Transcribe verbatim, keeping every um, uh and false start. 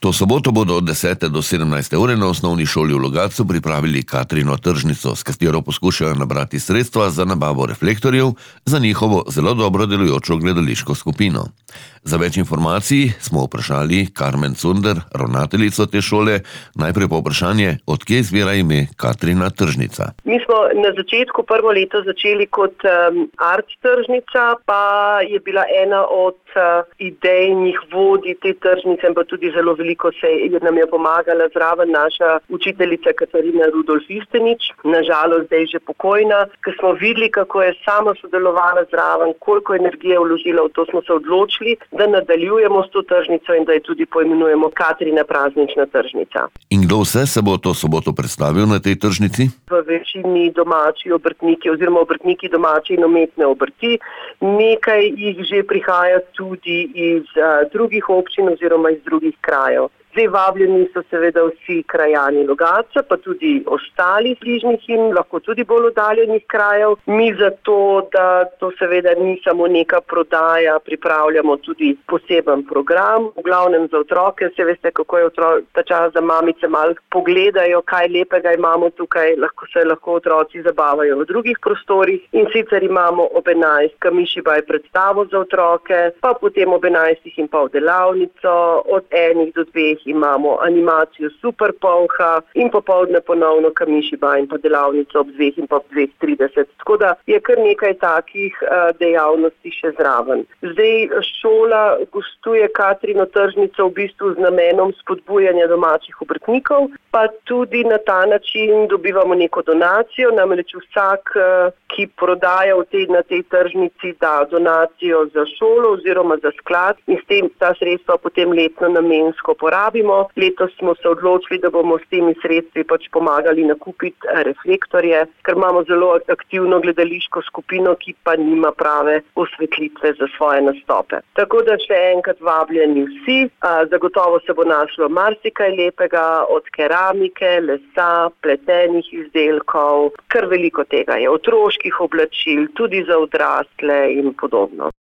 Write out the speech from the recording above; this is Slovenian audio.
To soboto bodo od desete do sedemnajste ure na osnovni šoli v Logatcu pripravili Katrino tržnico, s katero poskušajo nabrati sredstva za nabavo reflektorjev za njihovo zelo dobro delujočo gledališko skupino. Za več informacij smo vprašali Karmen Cunder, ravnateljico te šole. Najprej pa vprašanje, od kje izvira ime Katrina tržnica. Mi smo na začetku prvo leto začeli kot um, art tržnica, pa je bila ena od uh, idejnih vodij te tržnice, pa tudi zelo veliko se je nam je pomagala zraven naša učiteljica Katarina Rudolf Istenič, nažalost zdaj že pokojna, ker smo videli, kako je sama sodelovala zraven, koliko energije vložila v to, smo se odločili, da nadaljujemo s to tržnico in da jo tudi poimenujemo Katrina praznična tržnica. In kdo vse se bo to soboto predstavil na tej tržnici? V večini domači obrtniki oziroma obrtniki domače in umetne obrti. Nekaj jih že prihaja tudi iz uh, drugih občin oziroma iz drugih krajev. Zdaj vabljeni so seveda vsi krajani Logatca, pa tudi ostali bližnjih in lahko tudi bolj oddaljenih krajev. Mi zato, da to seveda ni samo neka prodaja, pripravljamo tudi poseben program, v glavnem za otroke. Se veste, kako je otro, ta čas za mamice malo pogledajo, kaj lepega imamo tukaj, lahko se lahko otroci zabavajo v drugih prostorih. In sicer imamo ob enajstih Mišibaj predstavo za otroke, pa potem ob enajstih in pol delavnico, od enih do dveh imamo animacijo Super Polha in popoldne ponovno Kamišiba in pa delavnico ob dveh in pa ob dveh trideset. Tako da je kar nekaj takih uh, dejavnosti še zraven. Zdaj šola gostuje Katrino tržnico v bistvu z namenom spodbujanja domačih obrtnikov, pa tudi na ta način dobivamo neko donacijo, namreč vsak, uh, ki prodaja v tej, na tej tržnici, da donacijo za šolo oziroma za sklad in s tem ta sredstva potem letno namensko porabimo. Letos smo se odločili, da bomo s temi sredstvi pač pomagali nakupiti reflektorje, ker imamo zelo aktivno gledališko skupino, ki pa nima prave osvetlitve za svoje nastope. Tako da še enkrat vabljeni vsi, zagotovo se bo našlo marsikaj lepega, od keramike, lesa, pletenih izdelkov, kar veliko tega je, otroških oblačil, tudi za odrasle in podobno.